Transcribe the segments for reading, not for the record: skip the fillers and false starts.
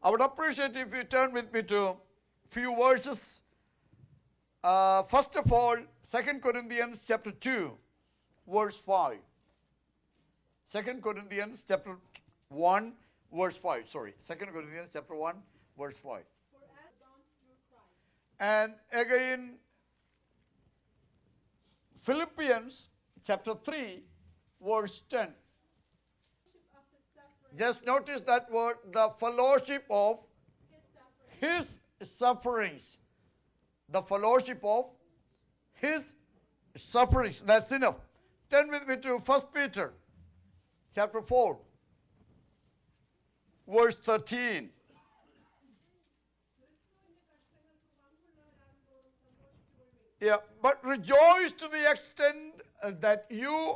I would appreciate if you turn with me to few verses. First of all, 2 Corinthians chapter 2, verse 5. 2 Corinthians chapter 1, verse 5. Sorry, 2 Corinthians chapter 1, verse 5. And again, Philippians chapter 3, verse 10. Just notice that word, the fellowship of his sufferings. The fellowship of his sufferings. That's enough. Turn with me to 1 Peter chapter 4, verse 13. Yeah, but rejoice to the extent that you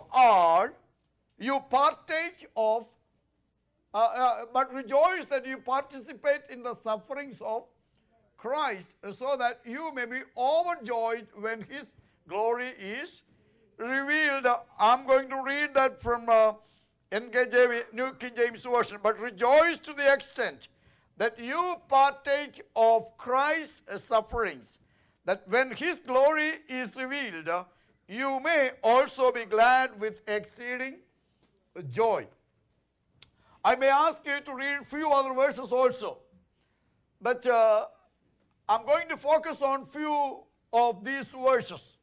partake of, but rejoice that you participate in the sufferings of Christ, so that you may be overjoyed when his glory is revealed. I'm going to read that from NKJV, New King James Version. But rejoice to the extent that you partake of Christ's sufferings, that when his glory is revealed, you may also be glad with exceeding joy. I may ask you to read a few other verses also, but I'm going to focus on few of these verses.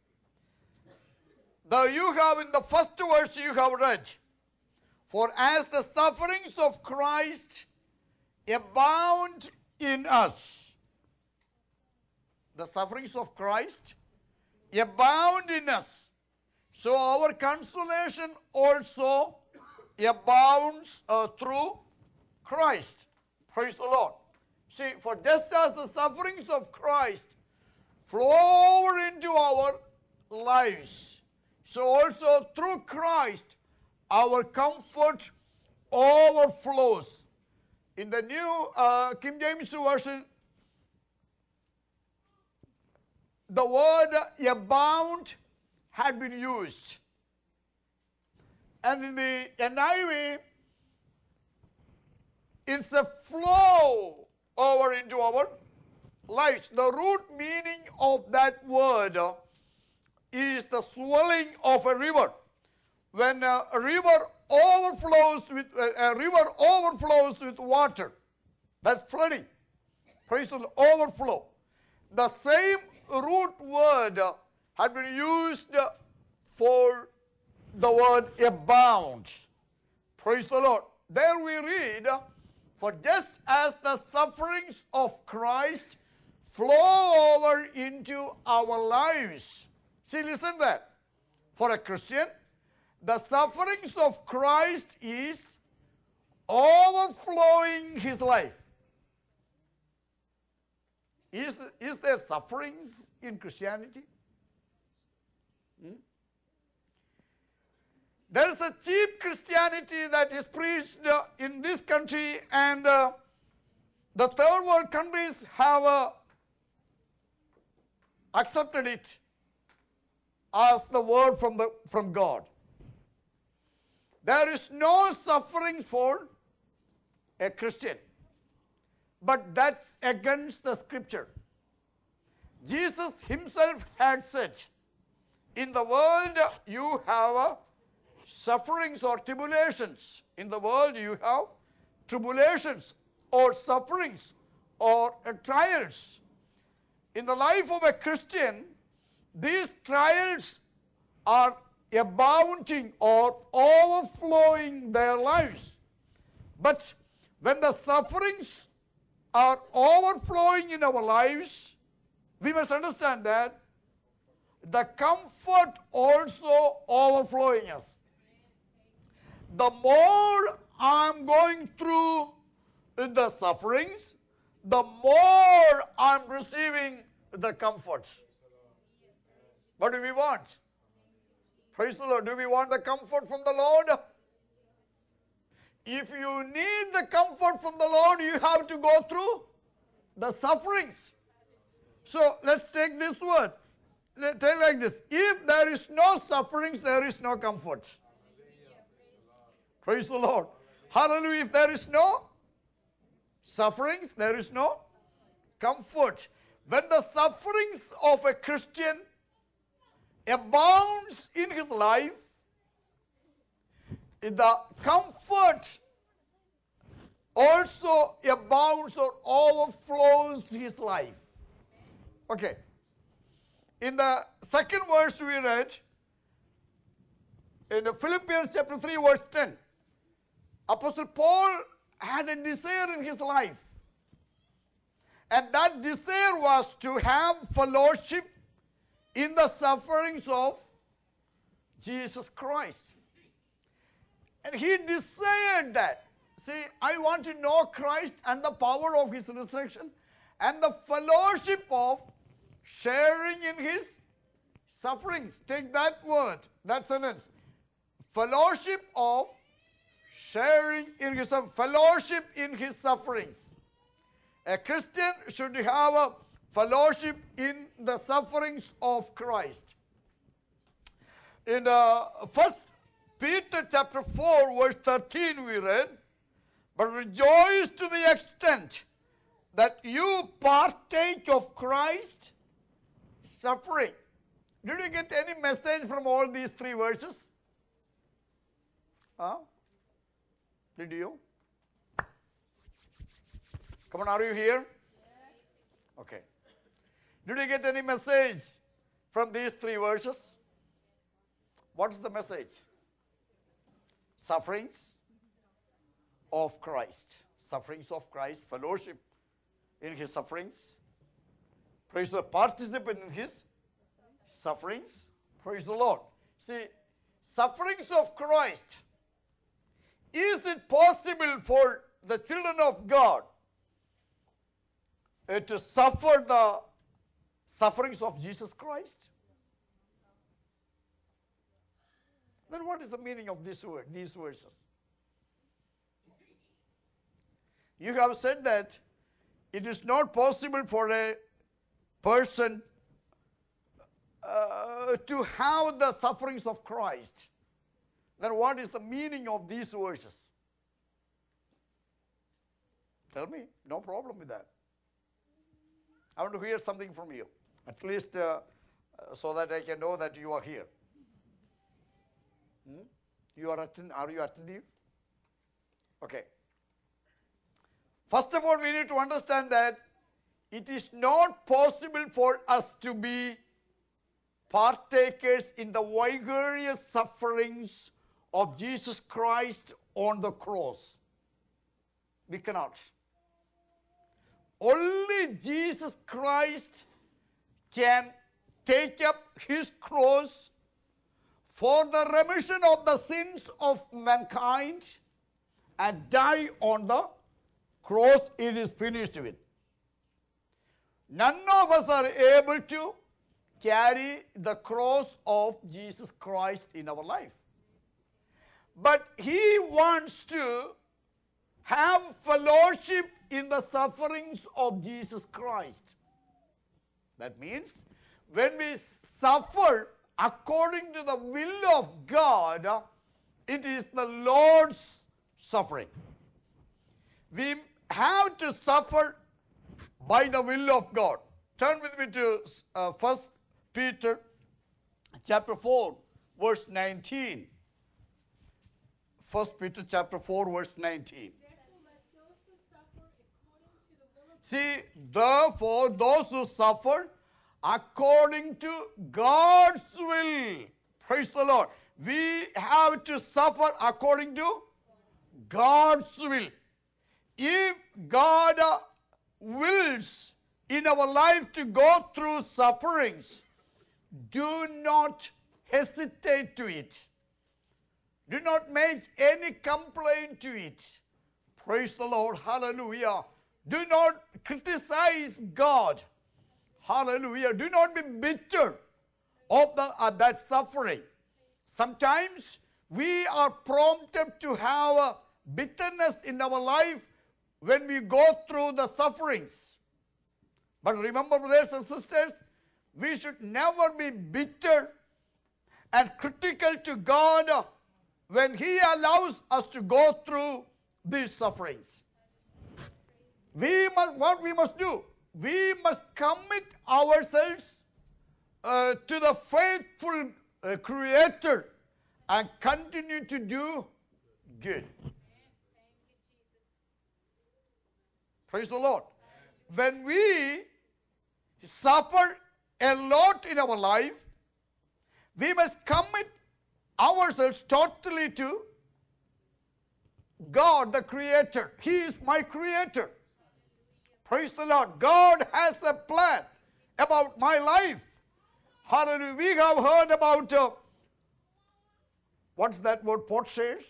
You have in the first verse you have read, for as the sufferings of Christ abound in us. The sufferings of Christ abound in us, so our consolation also abounds through Christ. Praise the Lord. See, for just as the sufferings of Christ flow over into our lives, so also through Christ our comfort overflows. In the New King James Version, the word abound had been used. And in the NIV, it's a flow over into our lives. The root meaning of that word is the swelling of a river. When a river overflows with water, that's flooding. Praise the Lord, overflow. The same root word had been used for the word abound. Praise the Lord. There we read, for just as the sufferings of Christ flow over into our lives. See, listen to that. For a Christian, the sufferings of Christ is overflowing his life. Is there sufferings in Christianity? There is a cheap Christianity that is preached in this country, and the third world countries have accepted it as the word from God. There is no suffering for a Christian, but that's against the scripture. Jesus himself had said, in the world you have sufferings or tribulations. In the world you have tribulations or sufferings or trials. In the life of a Christian, these trials are abounding or overflowing their lives. But when the sufferings are overflowing in our lives, we must understand that the comfort also overflowing us. The more I'm going through the sufferings, the more I'm receiving the comfort. What do we want? Praise the Lord. Do we want the comfort from the Lord? If you need the comfort from the Lord, you have to go through the sufferings. So let's take this word. Let's take like this. If there is no sufferings, there is no comfort. Praise the Lord. Hallelujah. If there is no sufferings, there is no comfort. When the sufferings of a Christian abounds in his life, the comfort also abounds or overflows his life. Okay. In the second verse we read, in Philippians chapter 3 verse 10, Apostle Paul had a desire in his life. And that desire was to have fellowship in the sufferings of Jesus Christ. And he desired that. See, I want to know Christ and the power of his resurrection and the fellowship of sharing in his sufferings. Take that word, that sentence. Fellowship of sharing in his fellowship in his sufferings. A Christian should have a fellowship in the sufferings of Christ. In 1 Peter chapter 4 verse 13 we read, but rejoice to the extent that you partake of Christ's suffering. Did you get any message from all these three verses? Huh? Did you? Come on, are you here? Okay. Did you get any message from these three verses? What is the message? Sufferings of Christ. Sufferings of Christ, fellowship in his sufferings. Praise the Lord. Participate in his sufferings. Praise the Lord. See, sufferings of Christ. Is it possible for the children of God to suffer the sufferings of Jesus Christ? Then what is the meaning of this word, these verses? You have said that it is not possible for a person to have the sufferings of Christ. Then what is the meaning of these verses? Tell me, no problem with that. I want to hear something from you, at least so that I can know that you are here. Are you attentive? Okay. First of all, we need to understand that it is not possible for us to be partakers in the vicarious sufferings of Jesus Christ on the cross. We cannot. Only Jesus Christ can take up his cross for the remission of the sins of mankind and die on the cross. It is finished with. None of us are able to carry the cross of Jesus Christ in our life. But he wants to have fellowship in the sufferings of Jesus Christ. That means when we suffer according to the will of God, it is the Lord's suffering. We have to suffer by the will of God. Turn with me to 1 Peter chapter 4 verse 19. 1 Peter chapter 4 verse 19. See, therefore those who suffer according to God's will. Praise the Lord. We have to suffer according to God's will. If God wills in our life to go through sufferings, do not hesitate to it. Do not make any complaint to it. Praise the Lord. Hallelujah. Do not criticize God. Hallelujah. Do not be bitter of that suffering. Sometimes we are prompted to have a bitterness in our life when we go through the sufferings. But remember, brothers and sisters, we should never be bitter and critical to God when he allows us to go through these sufferings. what we must do? We must commit ourselves to the faithful Creator and continue to do good. Praise the Lord. When we suffer a lot in our life, we must commit ourselves totally to God, the Creator. He is my Creator. Praise the Lord. God has a plan about my life. Hallelujah. We have heard about, what's that word, potshers?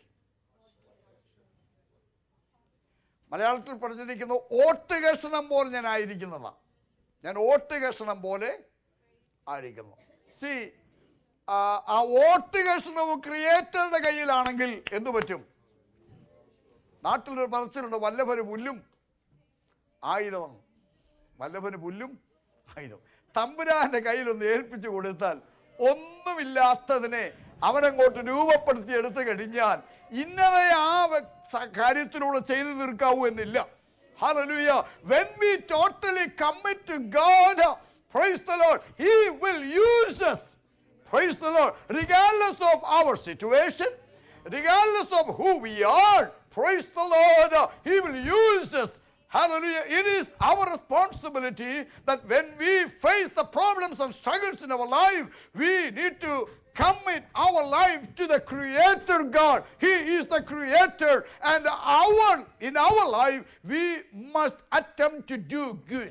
മലയാളത്തിൽ പറഞ്ഞിരിക്കുന്നത് ഓട്ടുകഷണം പോലെ ഞാൻ ആയിരിക്കുന്നതാണ്. ഞാൻ ഓട്ടുകഷണം പോലെ ആയിരിക്കുന്നു. See, ആ ഓട്ടുകഷണവും ക്രിയേറ്ററുടെ കയ്യിലാണെങ്കിൽ എന്തു പറ്റും? നാട്ടിലൊരു പറച്ചിലുണ്ട്, വല്ലഭന് പുല്ലും ആയുധമാണ്. വല്ലഭന് പുല്ലും ആയുധം. തമ്പുരാന്റെ കയ്യിലൊന്ന് ഏൽപ്പിച്ചു കൊടുത്താൽ ഒന്നുമില്ലാത്തതിനെ അവനങ്ങോട്ട് രൂപപ്പെടുത്തി എടുത്തു കഴിഞ്ഞാൽ ഇന്നതെ ആ കാര്യത്തിലൂടെ ചെയ്തു തീർക്കാവൂ എന്നില്ല. Hallelujah. When we totally commit to God, praise the Lord, He will use us. Praise the Lord. Regardless of our situation, regardless of who we are, praise the Lord, He will use us. Hallelujah. It is our responsibility that when we face the problems and struggles in our life, we need to commit our life to the Creator God. He is the Creator, and in our life we must attempt to do good.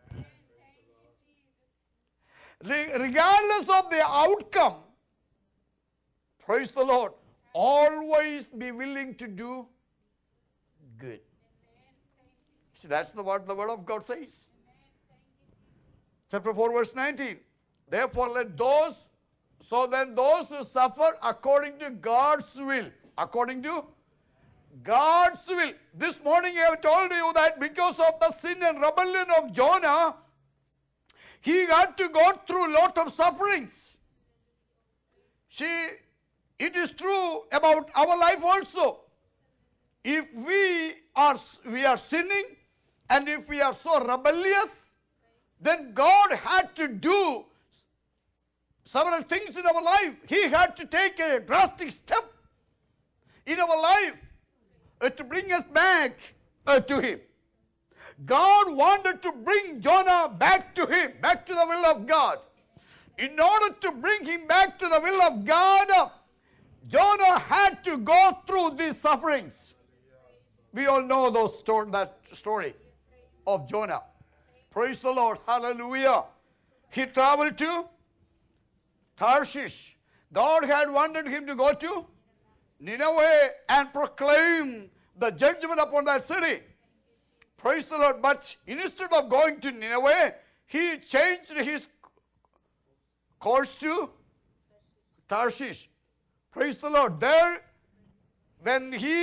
Regardless of the outcome, praise the Lord, always be willing to do good. See, that's what the Word of God says. Chapter 4, verse 19. Therefore, then those who suffer according to God's will, according to God's will. This morning I have told you that because of the sin and rebellion of Jonah, he had to go through a lot of sufferings. See, it is true about our life also. If we are sinning, and if we are so rebellious, then God had to do several things in our life. He had to take a drastic step in our life to bring us back to Him. God wanted to bring Jonah back to Him, back to the will of God. In order to bring him back to the will of God, Jonah had to go through these sufferings. We all know that story of Jonah. Praise the Lord. Hallelujah. He traveled to Tarshish. God had wanted him to go to Nineveh and proclaim the judgment upon that city. Praise the Lord. But instead of going to Nineveh, he changed his course to Tarshish. Praise the Lord. There, when he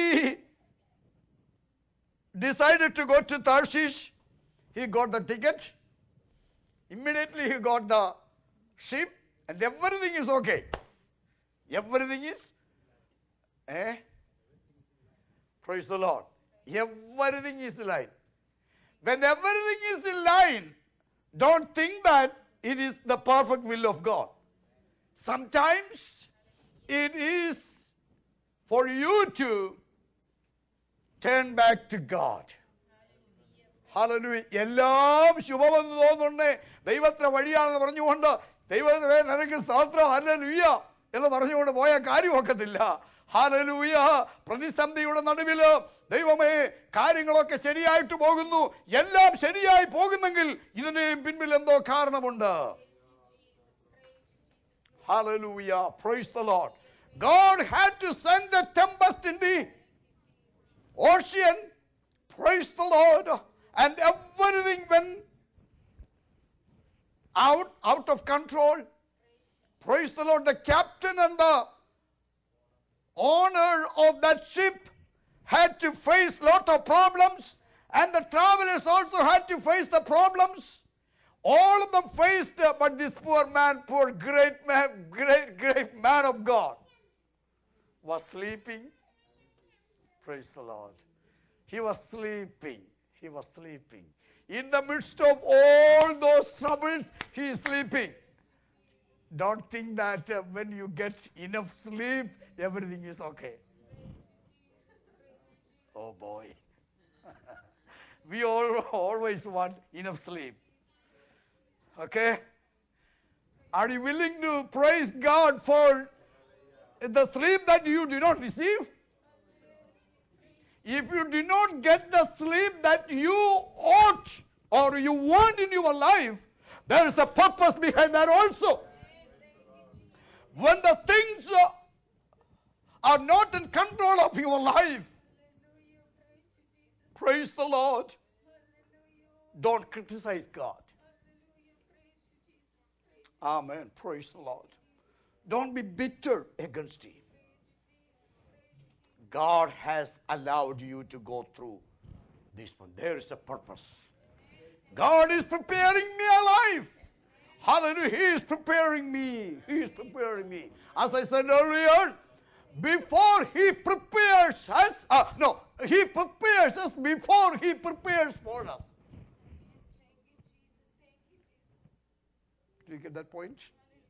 decided to go to Tarshish, he got the ticket. Immediately he got the ship, and everything is okay. Everything is, praise the Lord. Everything is in line. When everything is in line, don't think that it is the perfect will of God. Sometimes it is for you to turn back to God. Hallelujah. എല്ലാം ശുഭമെന്ന് തോന്നുന്നേ ദൈവത്തിന് വഴിയാണെന്ന് പറഞ്ഞുകൊണ്ട് ദൈവത്തിനെ നിനക്ക് സ്തോത്രം hallelujah എന്ന് പറഞ്ഞുകൊണ്ട് പോയ കാര്യമൊക്കത്തില്ല. ഹല്ലേലൂയ. പ്രതിസന്ധിയുടെ നടുവിൽ ദൈവമേ കാര്യങ്ങളൊക്കെ ശരിയായിട്ട് പോകുന്നു, എല്ലാം ശരിയായി പോകുന്നെങ്കിൽ ഇതിനെയും പിൻപിൽ എന്തോ കാരണമുണ്ട്. Hallelujah. Praise the Lord. God had to send a tempest in the ocean. Praise the Lord. And everything went out of control. Praise the Lord. The captain and the owner of that ship had to face a lot of problems, and the travelers also had to face the problems. All of them faced, but this poor man, great man of God, was sleeping. Praise the Lord. He was sleeping. He was sleeping. In the midst of all those troubles, he is sleeping. Don't think that when you get enough sleep, everything is okay. Oh boy. We all always want enough sleep. Okay? Are you willing to praise God for the sleep that you do not receive? If you do not get the sleep that you ought or you want in your life, there is a purpose behind that also. When the things are not in control of your life, praise the Lord. Don't criticize God. Amen. Praise the Lord. Don't be bitter against Him. God has allowed you to go through this one. There is a purpose. God is preparing me alive. Hallelujah. He is preparing me. He is preparing me. As I said earlier, before He prepares us, He prepares us before He prepares for us. Do you get that point?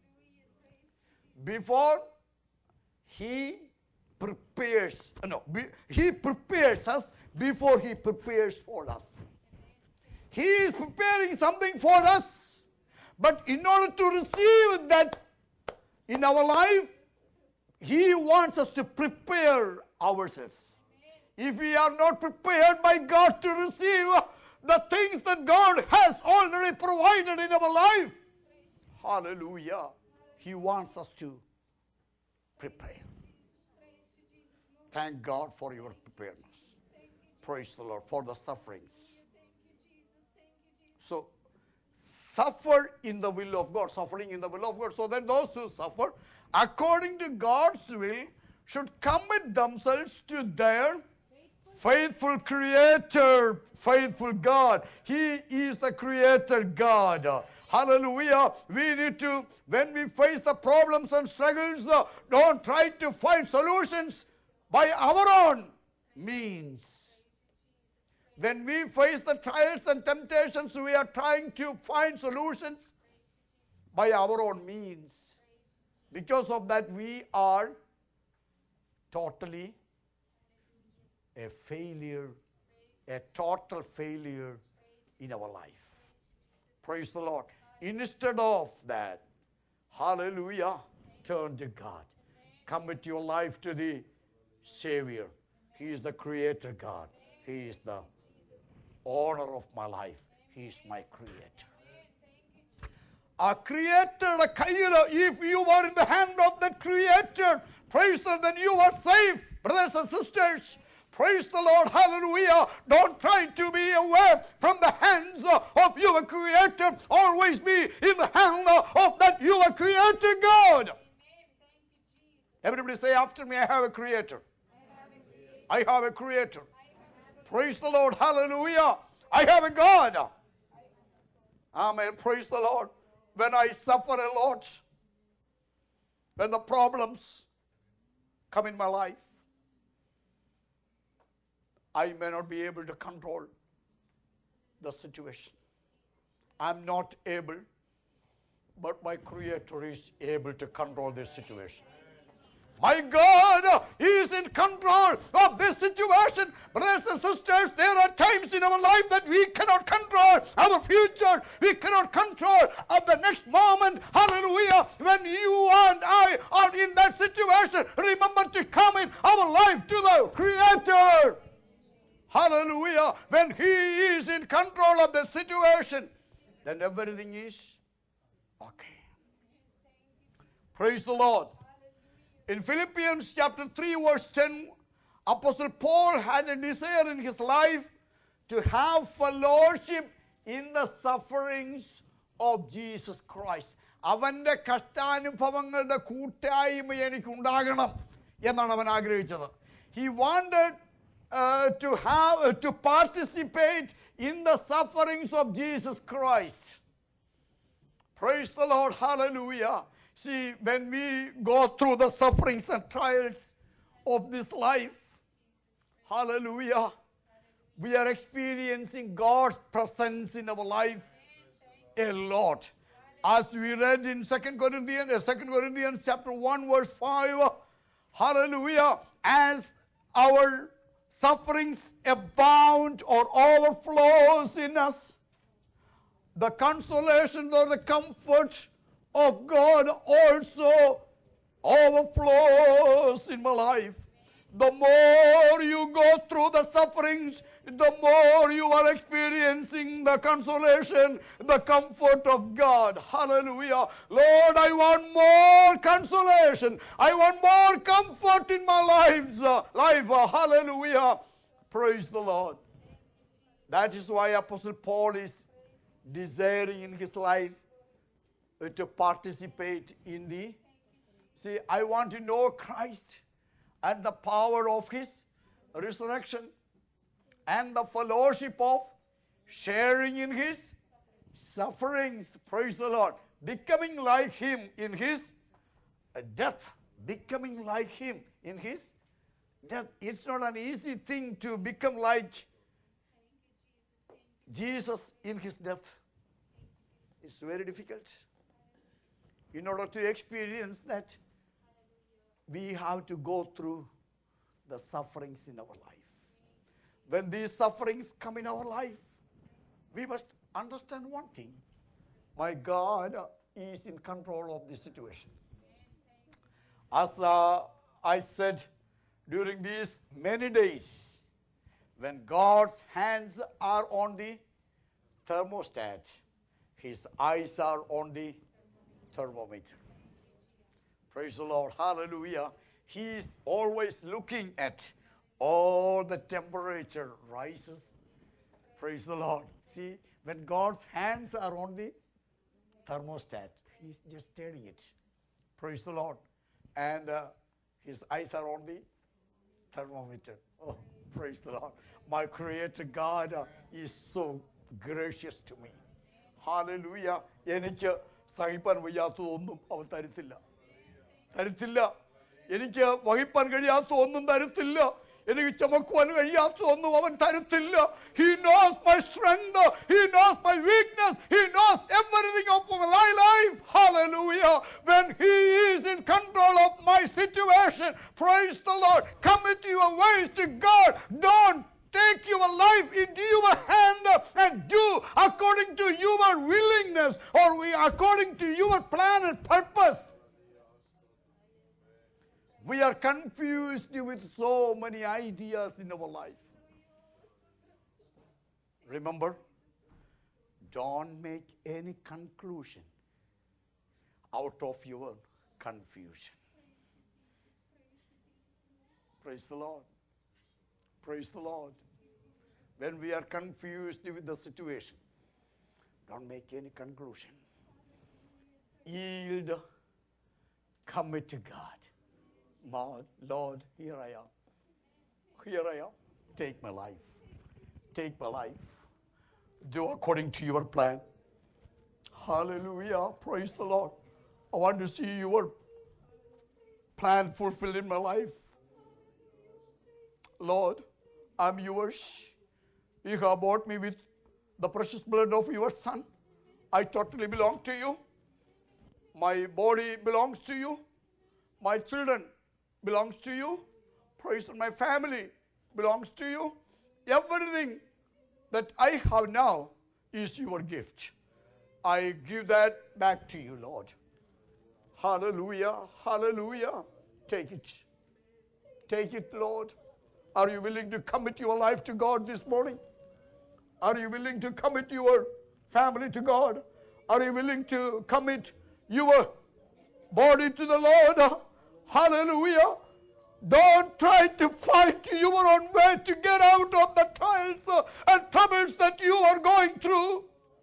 Before He prepares, He prepares us before He prepares for us. He is preparing something for us, but in order to receive that in our life, He wants us to prepare ourselves. If we are not prepared by God to receive the things that God has already provided in our life, hallelujah, He wants us to prepare. Thank God for your preparedness. Praise the Lord for the sufferings. So, suffer in the will of God, suffering in the will of God. So then those who suffer according to God's will should commit themselves to their faithful Creator, faithful God. He is the Creator God. Hallelujah. We need to, when we face the problems and struggles, don't try to find solutions by our own means. When we face the trials and temptations, we are trying to find solutions by our own means. Because of that, we are totally a failure, a total failure in our life. Praise the Lord. Instead of that, hallelujah, turn to God. Commit your life to the Savior. He is the Creator God. He is the owner of my life. He is my Creator. A Creator, if you are in the hand of that Creator, praise the Lord, then you are safe, brothers and sisters. Praise the Lord, hallelujah. Don't try to be away from the hands of your Creator. Always be in the hand of that your Creator God. Everybody say after me, I have a Creator. I have a Creator. Praise the Lord, hallelujah. I have a God. Amen, praise the Lord. When I suffer a lot, when the problems come in my life, I may not be able to control the situation. I'm not able, but my Creator is able to control this situation. My God is in control of this situation. Brothers and sisters, there are times in our life that we cannot control our future. We cannot control the next moment. Hallelujah. When you and I are in that situation, remember to commit our life to the Creator. Hallelujah. When He is in control of the situation, then everything is okay. Praise the Lord. In Philippians chapter 3 verse 10, Apostle Paul had a desire in his life to have fellowship in the sufferings of Jesus Christ. അവന്റെ കഷ്ടാനുഭവങ്ങളുടെ കൂട്ടായ്മ എനിക്ക് ഉണ്ടാകണം എന്നാണ് അവൻ ആഗ്രഹിച്ചത്. He wanted to participate in the sufferings of Jesus Christ. Praise the Lord, hallelujah. See, when we go through the sufferings and trials of this life, hallelujah, we are experiencing God's presence in our life a lot. As we read in 2 Corinthians chapter 1 verse 5, hallelujah, as our sufferings abound or overflows in us, the consolation or the comfort of God also overflows in my life. The more you go through the sufferings, the more you are experiencing the consolation, the comfort of God. Hallelujah. Lord, I want more consolation. I want more comfort in my life. Hallelujah. Praise the Lord. That is why Apostle Paul is desiring in his life to participate in the... See, I want to know Christ and the power of his resurrection and the fellowship of sharing in his sufferings. Praise the Lord. Becoming like him in his death. Becoming like him in his death. It's not an easy thing to become like Jesus in his death. It's very difficult. In order to experience that, we have to go through the sufferings in our life. When these sufferings come in our life, we must understand one thing. My God is in control of the situation. As I said, during these many days, when God's hands are on the thermostat, his eyes are on the thermometer. Praise the Lord. Hallelujah. He is always looking at all the temperature rises. Praise the Lord. See, when God's hands are on the thermostat, he's just turning it. Praise the Lord. And his eyes are on the thermometer. Oh, praise the Lord. My Creator God is so gracious to me. Hallelujah. എനിക്ക് സഹിപ്പാൻ വയ്യാത്തതൊന്നും അവൻ തരുത്തില്ല. തരുത്തില്ല. എനിക്ക് വഹിപ്പാൻ കഴിയാത്ത ഒന്നും തരുത്തില്ല. എനിക്ക് ചുമക്കുവാൻ കഴിയാത്തതൊന്നും അവൻ തരുത്തില്ല. He knows my strength. He knows my weakness. He knows everything of my life. Hallelujah. When he is in control of my situation, praise the Lord. Commit your ways to God. Don't take your life into your hand and do according to your willingness or according to your plan and purpose. We are confused with so many ideas in our life. Remember, don't make any conclusion out of your confusion. Praise the Lord. Praise the Lord. When we are confused with the situation, don't make any conclusion. Yield, commit to God. Lord, here I am. Here I am. Take my life. Take my life. Do according to your plan. Hallelujah. Praise the Lord. I want to see your plan fulfilled in my life. Lord, I'm yours. You have bought me with the precious blood of your Son. I totally belong to you. My body belongs to you. My children belongs to you. Praise God. My family belongs to you. Everything that I have now is your gift. I give that back to you, Lord. Hallelujah. Hallelujah. Take it. Take it, Lord. Are you willing to commit your life to God this morning? Are you willing to commit your family to God? Are you willing to commit your body to the Lord? Hallelujah. Don't try to fight your own way to get out of the trials and troubles that you are going through.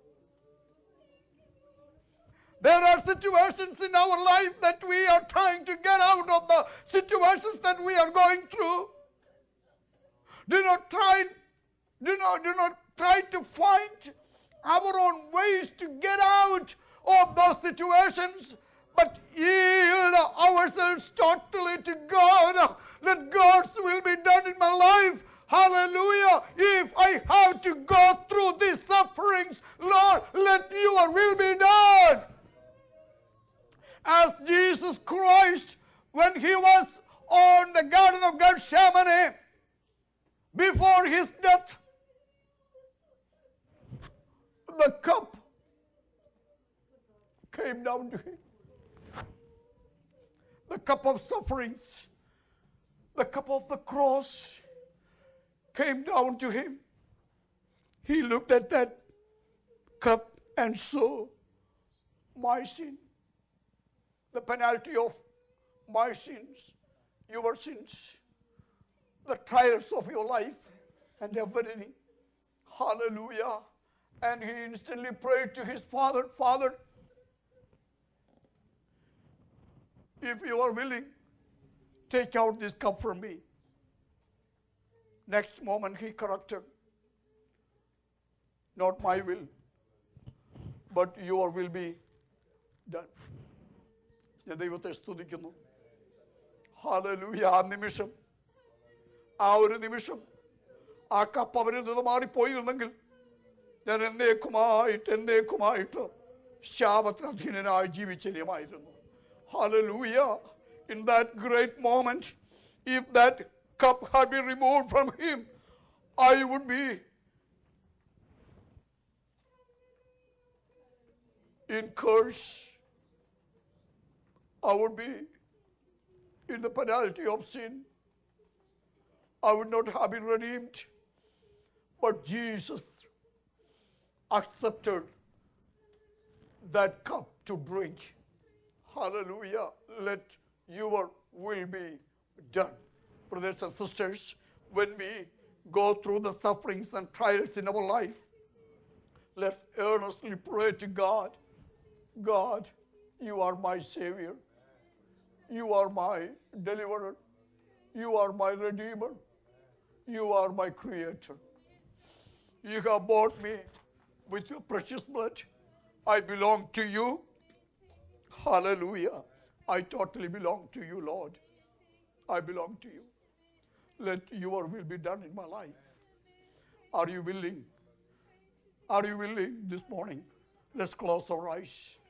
There are situations in our life that we are trying to get out of the situations that we are going through. Do not try to find our own ways to get out of those situations, but yield ourselves totally to God. Let God's will be done in my life. Hallelujah. If I have to go through these sufferings, Lord, let your will be done. As Jesus Christ, when he was on the Garden of Gethsemane, before his death, the cup came down to him. The cup of sufferings, the cup of the cross came down to him. He looked at that cup and saw my sin, the penalty of my sins, your sins, the trials of your life and everything. Hallelujah. And he instantly prayed to his Father, Father, if you are willing, take out this cup from me. Next moment he corrected, not my will, but your will be done. ഞാൻ ദൈവത്തെ സ്തുതിക്കുന്നു. Hallelujah. ആ നിമിഷം, ആ ഒരു നിമിഷം ആ cup അവരിൽ നിന്ന് മാറിപ്പോയിരുന്നെങ്കിൽ ഞാൻ എന്നേക്കുമായിട്ട് ശാപത്തിന് അധീനനായി ജീവിച്ചിരിക്കുമായിരുന്നു. Hallelujah. In that great moment, if that cup had been removed from him, I would be in curse. I would be in the penalty of sin. I would not have been redeemed. But Jesus accepted that cup to drink. Hallelujah. Let your will be done. Brothers and sisters, when we go through the sufferings and trials in our life, let's earnestly pray to God. God, you are my Savior. You are my deliverer. You are my Redeemer. You are my Creator. You have bought me with your precious blood. I belong to you. Hallelujah. I totally belong to you, Lord. I belong to you. Let your will be done in my life. Are you willing? Are you willing this morning? Let's close our eyes.